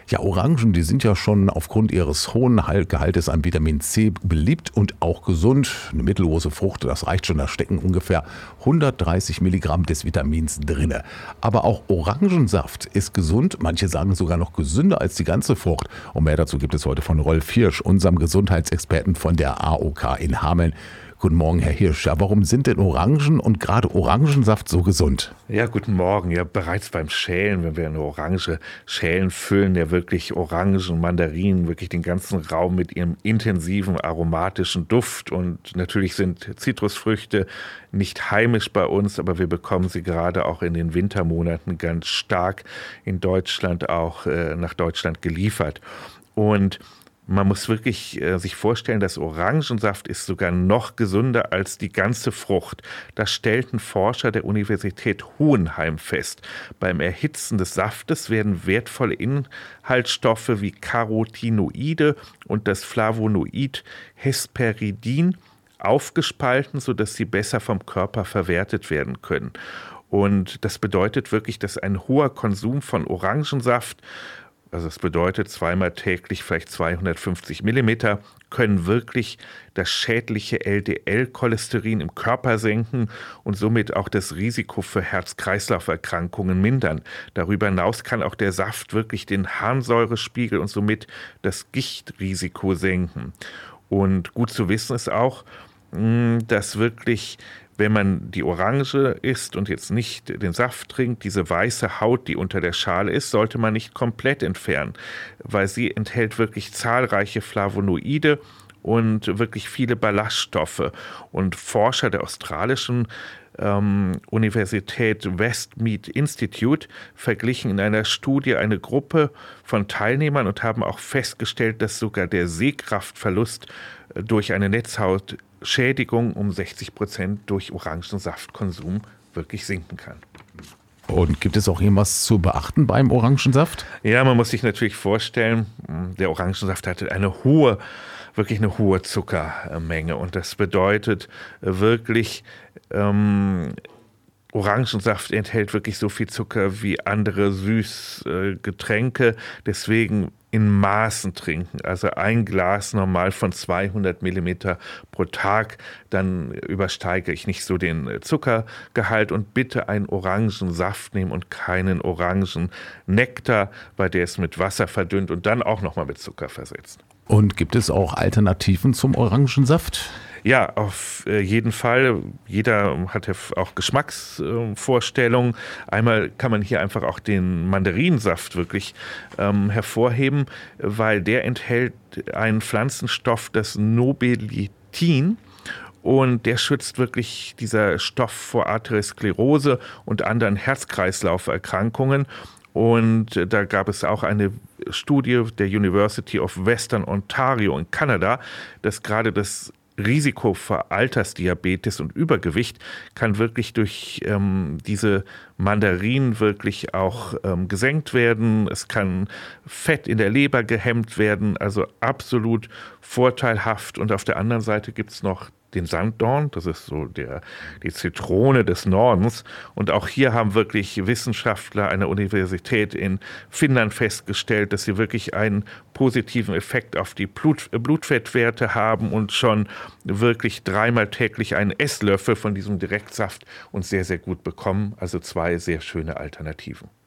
Ja, Orangen, die sind ja schon aufgrund ihres hohen Gehaltes an Vitamin C beliebt und auch gesund. Eine mittelgroße Frucht, das reicht schon, da stecken ungefähr 130 Milligramm des Vitamins drinne. Aber auch Orangensaft ist gesund, manche sagen sogar noch gesünder als die ganze Frucht. Und mehr dazu gibt es heute von Rolf Hirsch, unserem Gesundheitsexperten von der AOK in Hameln. Guten Morgen, Herr Hirsch. Ja, warum sind denn Orangen und gerade Orangensaft so gesund? Ja, guten Morgen. Ja, bereits beim Schälen, wenn wir eine Orange schälen, füllen ja wirklich Orangen und Mandarinen wirklich den ganzen Raum mit ihrem intensiven aromatischen Duft. Und natürlich sind Zitrusfrüchte nicht heimisch bei uns, aber wir bekommen sie gerade auch in den Wintermonaten ganz stark in Deutschland auch nach Deutschland geliefert. Und man muss wirklich sich vorstellen, dass Orangensaft ist sogar noch gesünder als die ganze Frucht. Das stellten Forscher der Universität Hohenheim fest. Beim Erhitzen des Saftes werden wertvolle Inhaltsstoffe wie Carotinoide und das Flavonoid Hesperidin aufgespalten, sodass sie besser vom Körper verwertet werden können. Und das bedeutet wirklich, dass ein hoher Konsum von Orangensaft, also es bedeutet zweimal täglich vielleicht 250 Millimeter, können wirklich das schädliche LDL-Cholesterin im Körper senken und somit auch das Risiko für Herz-Kreislauf-Erkrankungen mindern. Darüber hinaus kann auch der Saft wirklich den Harnsäurespiegel und somit das Gichtrisiko senken. Und gut zu wissen ist auch, dass wirklich, wenn man die Orange isst und jetzt nicht den Saft trinkt, diese weiße Haut, die unter der Schale ist, sollte man nicht komplett entfernen, weil sie enthält wirklich zahlreiche Flavonoide und wirklich viele Ballaststoffe. Und Forscher der australischen Universität Westmead Institute verglichen in einer Studie eine Gruppe von Teilnehmern und haben auch festgestellt, dass sogar der Sehkraftverlust durch eine Netzhautschädigung um 60% durch Orangensaftkonsum wirklich sinken kann. Und gibt es auch irgendwas zu beachten beim Orangensaft? Ja, man muss sich natürlich vorstellen, der Orangensaft hatte wirklich eine hohe Zuckermenge. Und das bedeutet wirklich, Orangensaft enthält wirklich so viel Zucker wie andere Süßgetränke. Deswegen in Maßen trinken. Also ein Glas normal von 200 Millimeter pro Tag. Dann übersteige ich nicht so den Zuckergehalt und bitte einen Orangensaft nehmen und keinen Orangennektar, weil der ist mit Wasser verdünnt und dann auch nochmal mit Zucker versetzt. Und gibt es auch Alternativen zum Orangensaft? Ja, auf jeden Fall. Jeder hat ja auch Geschmacksvorstellungen. Einmal kann man hier einfach auch den Mandarinsaft wirklich hervorheben, weil der enthält einen Pflanzenstoff, das Nobelitin. Und der schützt wirklich dieser Stoff vor Arteriosklerose und anderen Herz-Kreislauf-Erkrankungen. Und da gab es auch eine Studie der University of Western Ontario in Kanada, dass gerade das Risiko für Altersdiabetes und Übergewicht kann wirklich durch diese Mandarinen wirklich auch gesenkt werden. Es kann Fett in der Leber gehemmt werden, also absolut vorteilhaft. Und auf der anderen Seite gibt es noch den Sanddorn, das ist so die Zitrone des Nordens. Und auch hier haben wirklich Wissenschaftler einer Universität in Finnland festgestellt, dass sie wirklich einen positiven Effekt auf die Blutfettwerte haben und schon wirklich 3-mal täglich einen Esslöffel von diesem Direktsaft und sehr, sehr gut bekommen. Also 2 sehr schöne Alternativen.